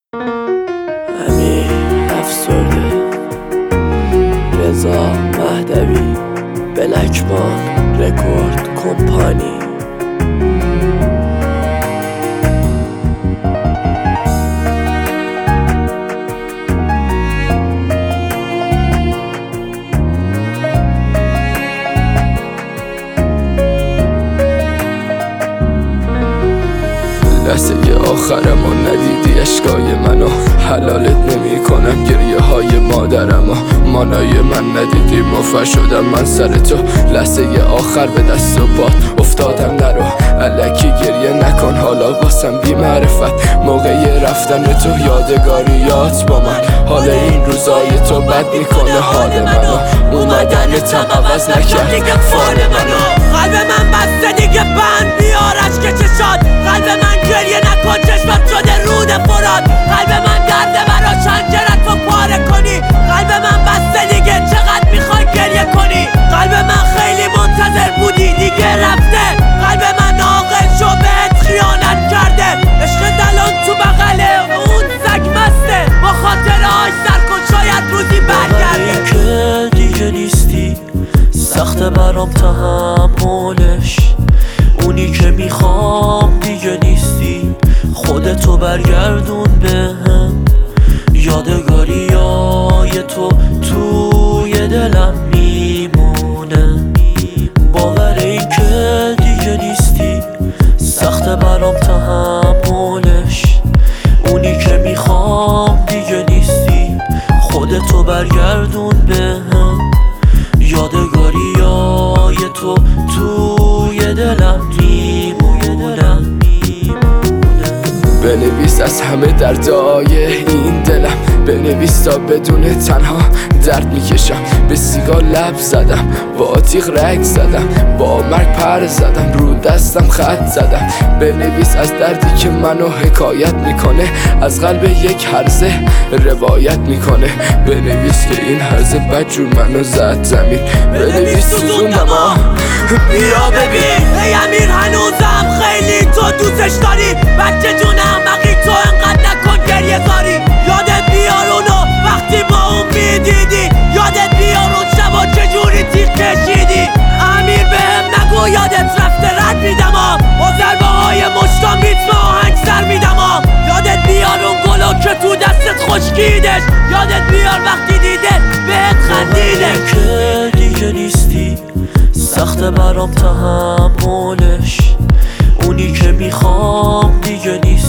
امیر افسرده، رضا مهدوی، بلکمان رکورد کمپانی. لحظه آخر ما ندیدی اشکای منو، حلالت نمی کنم گریه های مادرمو. مانای من ندیدی مفر شدم من سر تو. لحظه آخر به دست و پات افتادم، نرو الکی گریه نکن حالا واسم بی معرفت. موقع رفتن تو یادگاریات با من، حال این روزای تو بد میکنه حال منو. اومدنتم عوض نکرد دیگه فال منو. قلب من بسته دیگه بند بیارش که چشات. قلب من گریه نکن چشمم شده رود فرات. قلب من درده برا شنجرت تو پاره کنی. قلب من بسته دیگه چقدر میخوای گریه کنی. قلب من خیلی منتظر بودی دیگه رفته. قلب من عاقل شو بهت خیانت کرده. عشق دلان تو بغله اون سگ مسته. با خاطرهاش سر کن شاید روزی برگردی. که دیگه نیستی سخت برام تحملش. اونی که میخوام دیگه نیستی، خودتو برگردون بهم. یادگاریای تو توی دلم میمونه. باور این که دیگه نیستی سخت برام تحملش. اونی که میخوام دیگه نیستی، خودتو برگردون بهم. یادگاریای تو توی دلم میمونه. بنویس از همه دردای این دلم، بنویس تا بدون تنها درد میکشم. به سیگار لب زدم، با تیغ رگ زدم، با مرگ پر زدم، رو دستم خط زدم. بنویس از دردی که منو حکایت میکنه، از قلب یک هرزه روایت میکنه. بنویس که این هرزه بدجور منو زد زمین. بنویس سوزوندم بیا ببین. ای امیر هنوزم خیلی تو دوستش داری. بچه جون احمقی تو انقدر نکن گریه زاری. یادت بیار اونو وقتی با اون میدیدی. یادت بیار اون شبا چجوری تیغ کشیدی. امیر بهم نگو یادت رفته رد میدم با ضربه های مشتام ریتم آهنگ سر میدم یادت بیار اون گلو که تو دستت خشکیدش. یادت بیار وقتی دیده بهت خندیده. که دیگه نیستی سخت برام تحملش. اونی که میخوام دیگه نیستی،